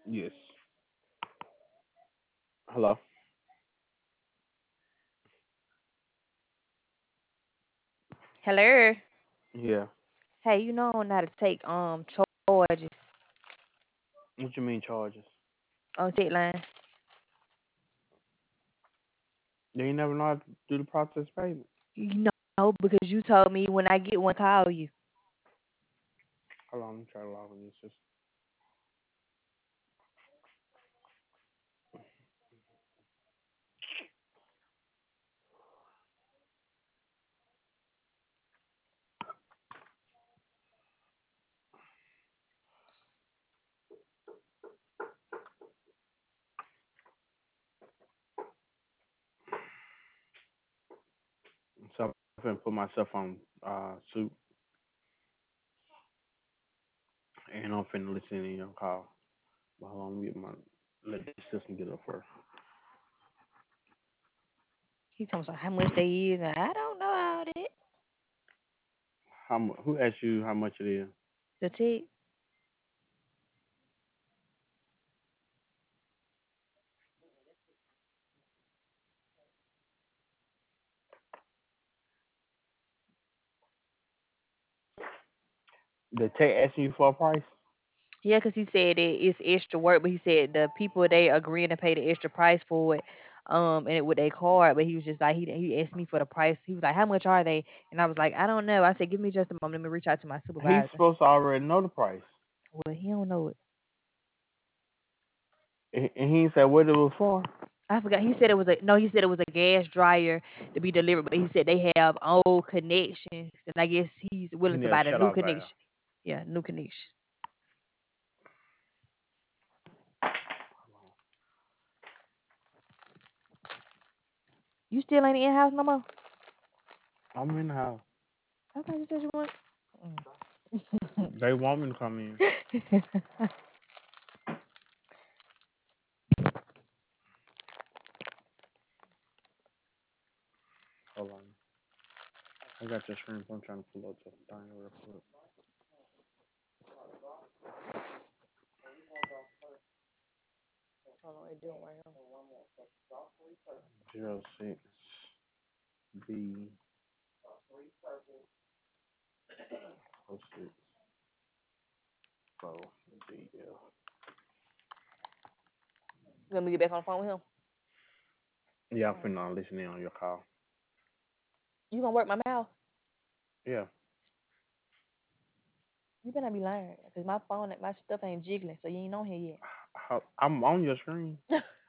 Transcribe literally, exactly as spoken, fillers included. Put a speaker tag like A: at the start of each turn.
A: Yes. Hello.
B: Hello.
A: Yeah.
B: Hey, you know how to take um charges
A: What you mean charges?
B: on tech line?
A: They ain't never know how to do the process payment.
B: You know because you told me when I get one, call you.
A: Hold on, I'm trying to log in this system. So I'm finna put myself on uh suit and I'm finna listen in your call. But hold on, let me get my let this system get up first.
B: He told me how much they is, and I don't know all that.
A: How mu- who asked you how much it is?
B: The tech,
A: The tech asking you for a price?
B: yeah, because he said it, it's extra work, but he said the people they agreeing to pay the extra price for it, um, and it with their card. But he was just like he he asked me for the price. He was like, how much are they? And I was like, I don't know. I said, give me just a moment. Let me reach out to my
A: He's
B: supervisor.
A: supposed to already know the price.
B: Well, he don't know it.
A: And and he ain't said what it was for.
B: I forgot. He said it was a no. He said it was a gas dryer to be delivered, but he said they have old connections, and I guess he's
A: He
B: willing to
A: need a
B: buy the
A: shut
B: new
A: off valve.
B: connection. Yeah, new connection. You still ain't in house no more?
A: I'm in the house.
B: I thought you said you want.
A: They want me to come in. Hold on. I got your screen. I'm trying to pull up the thing real quick.
B: Hold on, it doing right here.
A: Zero six B oh six four D L.
B: You want me to get back on the phone with him?
A: Yeah, I'm
B: All right.
A: finna listen in on your call.
B: You gonna work my mouth?
A: Yeah.
B: You better not be lying, cause my phone, my stuff ain't jiggling, so you ain't on here yet.
A: How, I'm on your screen.